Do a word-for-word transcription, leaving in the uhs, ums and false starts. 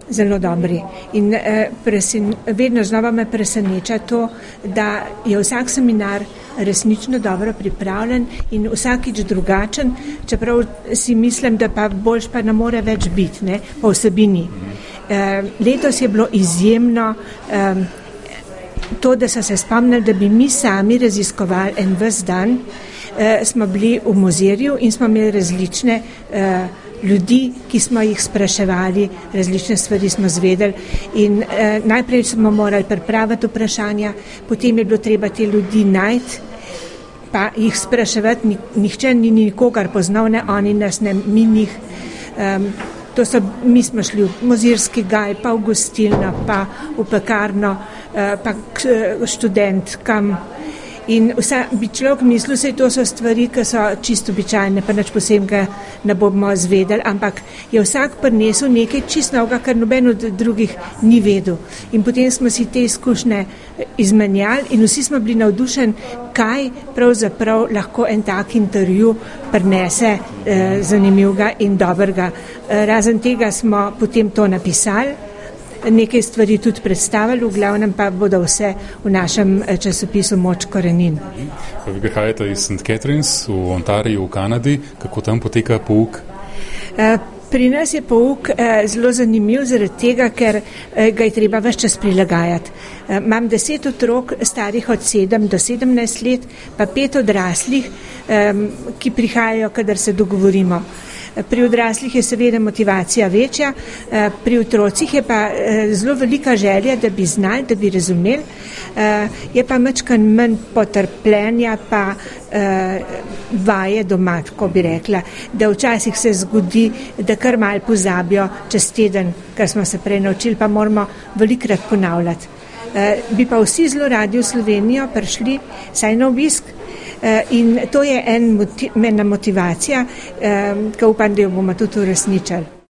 zelo dobri. In eh, presen, vedno znova me preseneča to, da je vsak seminar resnično dobro pripravljen in vsakič drugačen, čeprav si mislim, da pa boljš pa ne more več biti, ne, po vsebini. Eh, letos je bilo izjemno eh, to, da so se spomnili, da bi mi sami raziskovali en ves dan. Eh, smo bili v muzejju in smo imeli različne eh, ljudi, ki smo jih spraševali, različne stvari smo zvedeli in eh, najprej smo morali pripraviti vprašanja, potem je bilo treba te ljudi najti, pa jih spraševati, nihče ni nikogar poznal, ne oni nas, ne mi njih. Um, to so, mi smo šli v muzejski gaj, pa v gostilno, pa v pekarno, uh, pa k študentkam. In vsa, bi človek mislil, da to so stvari, ki so čisto običajne, pa nič posebnega ne bomo zvedeli, ampak je vsak prinesel nekaj čisto novega, kar noben od drugih ni vedel. In potem smo si te izkušnje izmenjali in vsi smo bili navdušeni, kaj pravzaprav lahko en tak intervju prinese eh, zanimivega in dobrega. Eh, razen tega smo potem to napisali, nekaj stvari tudi predstavili, v glavnem pa bodo vse v našem časopisu Moč korenin. Pa vi prihajate iz Saint Catharines v Ontariju v Kanadi, kako tam poteka pouk? Pri nas je pouk zelo zanimiv zaradi tega, ker ga je treba ves čas prilagajati. Imam deset otrok starih od sedem do sedemnajst let, pa pet odraslih, ki prihajajo, kadar se dogovorimo. Pri odraslih je seveda motivacija večja, pri otrocih je pa zelo velika želja, da bi znali, da bi razumeli, je pa mečkan manj potrpljenja, pa vaje doma, tako bi rekla, da včasih se zgodi, da kar malo pozabijo čez teden, kar smo se prej naučili, pa moramo velikrat ponavljati. Bi pa vsi zelo radi v Slovenijo prišli, saj na obisk, in to je en, ena motivacija, ki upam, da jo bomo tudi uresničili.